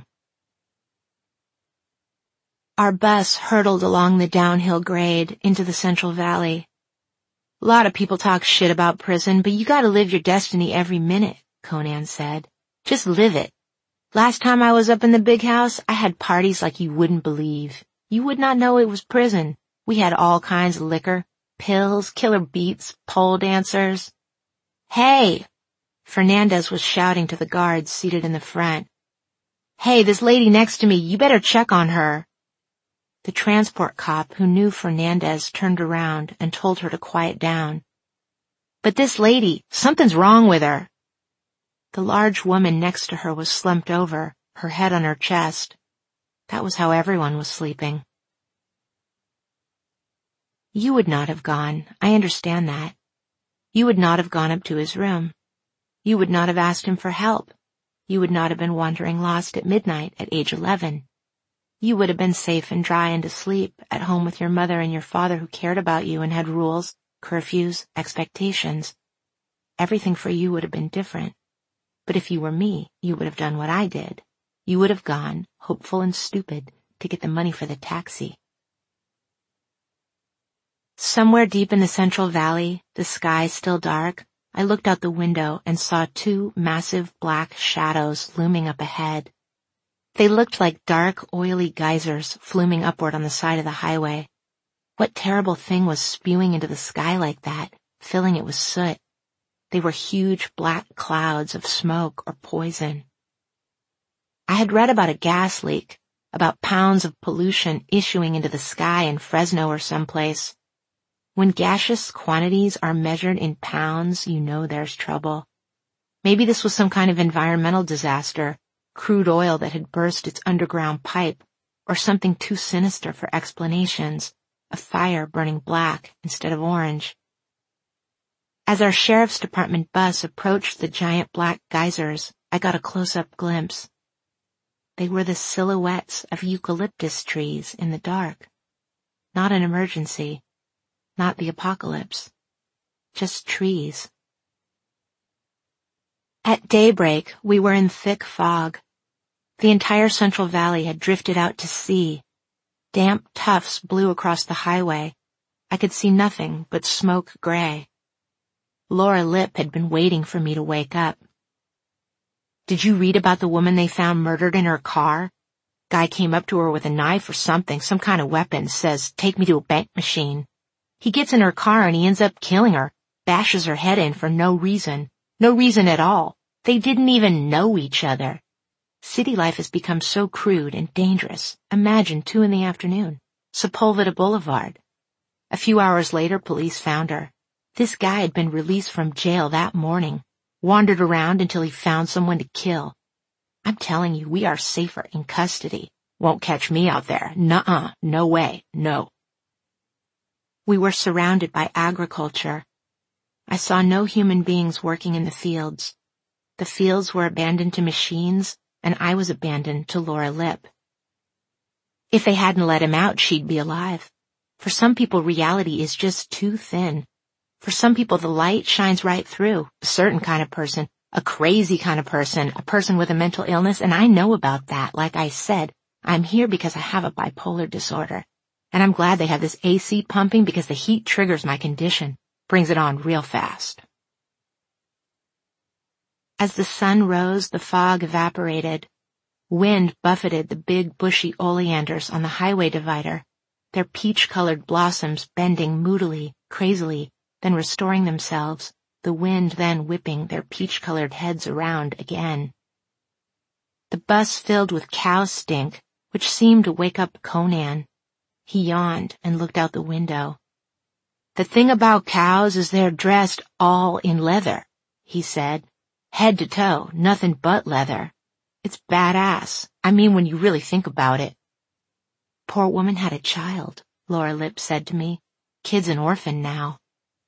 Our bus hurtled along the downhill grade into the Central Valley. A lot of people talk shit about prison, but you gotta live your destiny every minute, Conan said. Just live it. Last time I was up in the big house, I had parties like you wouldn't believe. You would not know it was prison. We had all kinds of liquor, pills, killer beats, pole dancers. Hey! Fernandez was shouting to the guards seated in the front. Hey, this lady next to me, you better check on her. The transport cop who knew Fernandez turned around and told her to quiet down. But this lady, something's wrong with her. The large woman next to her was slumped over, her head on her chest. That was how everyone was sleeping. You would not have gone, I understand that. You would not have gone up to his room. You would not have asked him for help. You would not have been wandering lost at midnight at age eleven. You would have been safe and dry and asleep at home with your mother and your father who cared about you and had rules, curfews, expectations. Everything for you would have been different. But if you were me, you would have done what I did. You would have gone, hopeful and stupid, to get the money for the taxi. Somewhere deep in the Central Valley, the sky still dark, I looked out the window and saw two massive black shadows looming up ahead. They looked like dark, oily geysers fluming upward on the side of the highway. What terrible thing was spewing into the sky like that, filling it with soot? They were huge black clouds of smoke or poison. I had read about a gas leak, about pounds of pollution issuing into the sky in Fresno or someplace. When gaseous quantities are measured in pounds, you know there's trouble. Maybe this was some kind of environmental disaster, crude oil that had burst its underground pipe, or something too sinister for explanations, a fire burning black instead of orange. As our sheriff's department bus approached the giant black geysers, I got a close-up glimpse. They were the silhouettes of eucalyptus trees in the dark. Not an emergency. Not the apocalypse. Just trees. At daybreak, we were in thick fog. The entire Central Valley had drifted out to sea. Damp tufts blew across the highway. I could see nothing but smoke gray. Laura Lipp had been waiting for me to wake up. Did you read about the woman they found murdered in her car? Guy came up to her with a knife or something, some kind of weapon, says, take me to a bank machine. He gets in her car and he ends up killing her, bashes her head in for no reason. No reason at all. They didn't even know each other. City life has become so crude and dangerous. Imagine two in the afternoon. Sepulveda Boulevard. A few hours later, police found her. This guy had been released from jail that morning, wandered around until he found someone to kill. I'm telling you, we are safer in custody. Won't catch me out there. Nuh-uh. No way. No. We were surrounded by agriculture. I saw no human beings working in the fields. The fields were abandoned to machines, and I was abandoned to Laura Lipp. If they hadn't let him out, she'd be alive. For some people, reality is just too thin. For some people, the light shines right through. A certain kind of person, a crazy kind of person, a person with a mental illness, and I know about that. Like I said, I'm here because I have a bipolar disorder. And I'm glad they have this A C pumping because the heat triggers my condition, brings it on real fast. As the sun rose, the fog evaporated. Wind buffeted the big bushy oleanders on the highway divider, their peach-colored blossoms bending moodily, crazily, then restoring themselves, the wind then whipping their peach-colored heads around again. The bus filled with cow stink, which seemed to wake up Conan. He yawned and looked out the window. The thing about cows is they're dressed all in leather, he said. Head to toe, nothing but leather. It's badass. I mean, when you really think about it. Poor woman had a child, Laura Lipp said to me. Kid's an orphan now.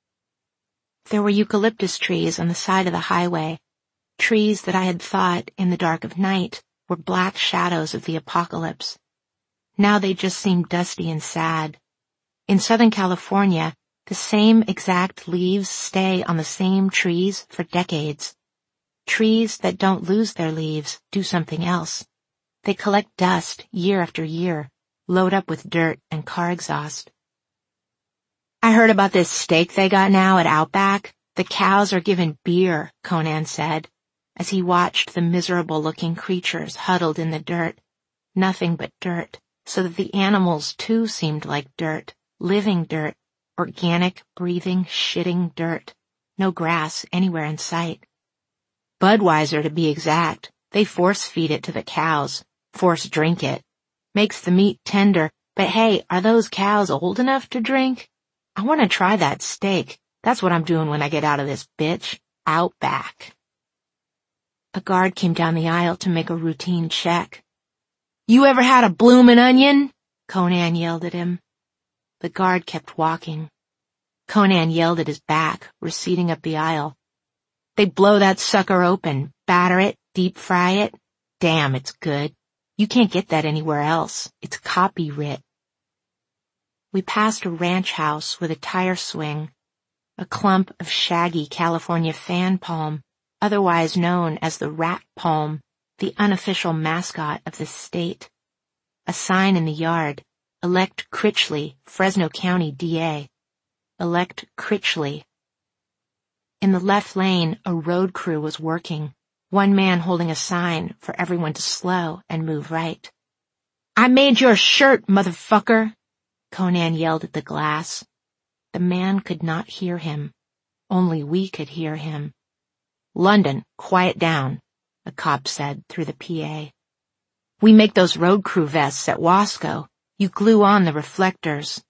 There were eucalyptus trees on the side of the highway, trees that I had thought, in the dark of night, were black shadows of the apocalypse. Now they just seemed dusty and sad. In Southern California, the same exact leaves stay on the same trees for decades. Trees that don't lose their leaves do something else. They collect dust year after year, load up with dirt and car exhaust. I heard about this steak they got now at Outback. The cows are given beer, Conan said, as he watched the miserable-looking creatures huddled in the dirt. Nothing but dirt, so that the animals too seemed like dirt, living dirt, organic, breathing, shitting dirt. No grass anywhere in sight. Budweiser, to be exact. They force-feed it to the cows, force-drink it. Makes the meat tender, but hey, are those cows old enough to drink? I want to try that steak. That's what I'm doing when I get out of this bitch. Outback. A guard came down the aisle to make a routine check. You ever had a bloomin' onion? Conan yelled at him. The guard kept walking. Conan yelled at his back, receding up the aisle. They blow that sucker open, batter it, deep fry it. Damn, it's good. You can't get that anywhere else. It's copyright. We passed a ranch house with a tire swing, a clump of shaggy California fan palm, otherwise known as the rat palm, the unofficial mascot of the state. A sign in the yard, Elect Critchley, Fresno County D A. Elect Critchley. In the left lane, a road crew was working, one man holding a sign for everyone to slow and move right. I made your shirt, motherfucker! Conan yelled at the glass. The man could not hear him. Only we could hear him. "London, quiet down," a cop said through the P A. "We make those road crew vests at Wasco. You glue on the reflectors."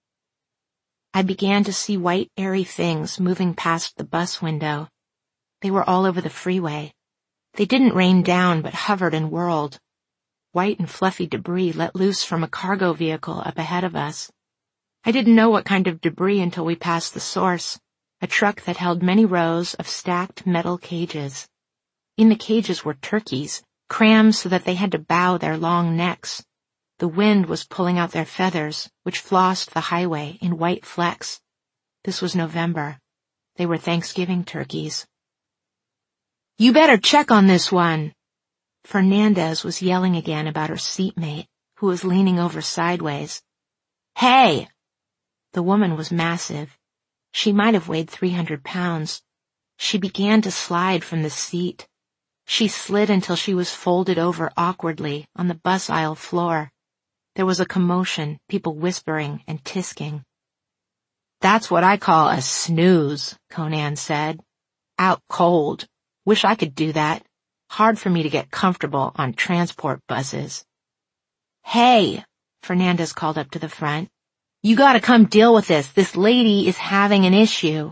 I began to see white, airy things moving past the bus window. They were all over the freeway. They didn't rain down but hovered and whirled. White and fluffy debris let loose from a cargo vehicle up ahead of us. I didn't know what kind of debris until we passed the source, a truck that held many rows of stacked metal cages. In the cages were turkeys, crammed so that they had to bow their long necks. The wind was pulling out their feathers, which flossed the highway in white flecks. This was November. They were Thanksgiving turkeys. "You better check on this one." Fernandez was yelling again about her seatmate, who was leaning over sideways. "Hey!" The woman was massive. She might have weighed three hundred pounds. She began to slide from the seat. She slid until she was folded over awkwardly on the bus aisle floor. There was a commotion, people whispering and tisking. "That's what I call a snooze," Conan said. "Out cold. Wish I could do that. Hard for me to get comfortable on transport buses." "Hey," Fernandez called up to the front. "You gotta come deal with this. This lady is having an issue."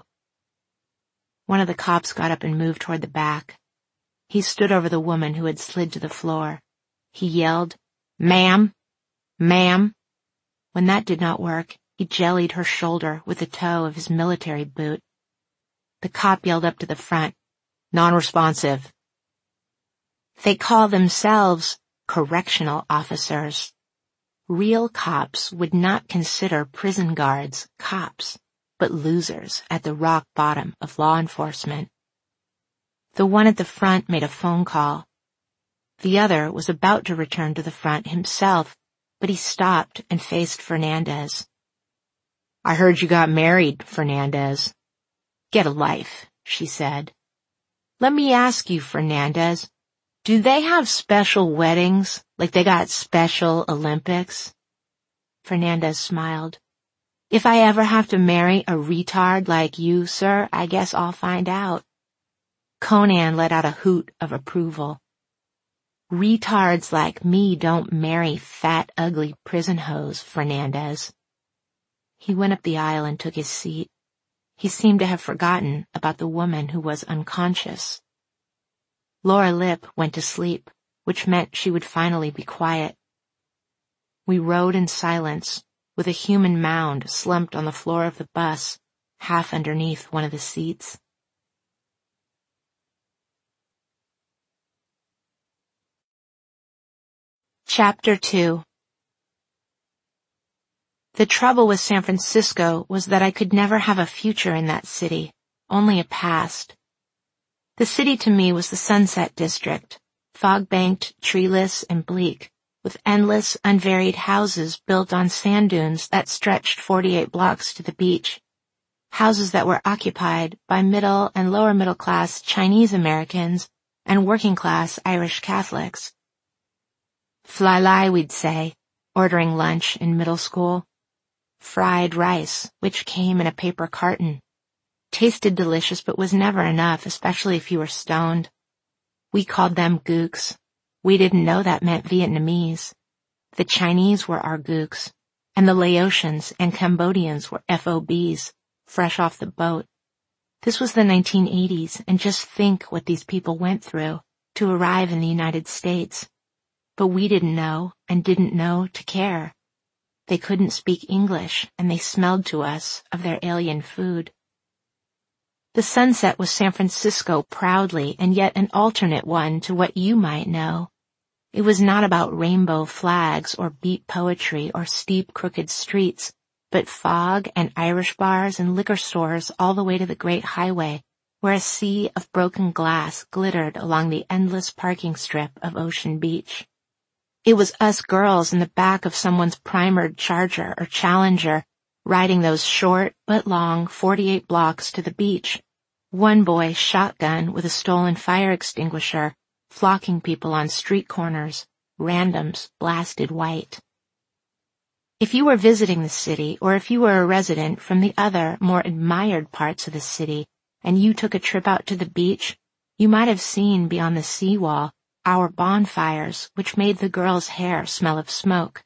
One of the cops got up and moved toward the back. He stood over the woman who had slid to the floor. He yelled, "Ma'am, ma'am." When that did not work, he jellied her shoulder with the toe of his military boot. The cop yelled up to the front, "Non-responsive." They call themselves correctional officers. Real cops would not consider prison guards cops, but losers at the rock bottom of law enforcement. The one at the front made a phone call. The other was about to return to the front himself, but he stopped and faced Fernandez. "I heard you got married, Fernandez." "Get a life," she said. "Let me ask you, Fernandez, do they have special weddings, like they got Special Olympics?" Fernandez smiled. "If I ever have to marry a retard like you, sir, I guess I'll find out." Conan let out a hoot of approval. "Retards like me don't marry fat, ugly prison hoes, Fernandez." He went up the aisle and took his seat. He seemed to have forgotten about the woman who was unconscious. Laura Lipp went to sleep, which meant she would finally be quiet. We rode in silence, with a human mound slumped on the floor of the bus, half underneath one of the seats. Chapter two. The trouble with San Francisco was that I could never have a future in that city, only a past. The city to me was the Sunset District, fog-banked, treeless, and bleak, with endless, unvaried houses built on sand dunes that stretched forty-eight blocks to the beach. Houses that were occupied by middle and lower middle-class Chinese Americans and working-class Irish Catholics. Fly-lie, we'd say, ordering lunch in middle school. Fried rice, which came in a paper carton. Tasted delicious but was never enough, especially if you were stoned. We called them gooks. We didn't know that meant Vietnamese. The Chinese were our gooks, and the Laotians and Cambodians were F O Bs, fresh off the boat. This was the nineteen eighties, and just think what these people went through to arrive in the United States. But we didn't know, and didn't know to care. They couldn't speak English, and they smelled to us of their alien food. The Sunset was San Francisco proudly, and yet an alternate one to what you might know. It was not about rainbow flags or beat poetry or steep, crooked streets, but fog and Irish bars and liquor stores all the way to the Great Highway, where a sea of broken glass glittered along the endless parking strip of Ocean Beach. It was us girls in the back of someone's primered Charger or Challenger, riding those short but long forty-eight blocks to the beach. One boy shotgun with a stolen fire extinguisher, flocking people on street corners, randoms blasted white. If you were visiting the city, or if you were a resident from the other, more admired parts of the city, and you took a trip out to the beach, you might have seen beyond the seawall our bonfires, which made the girls' hair smell of smoke.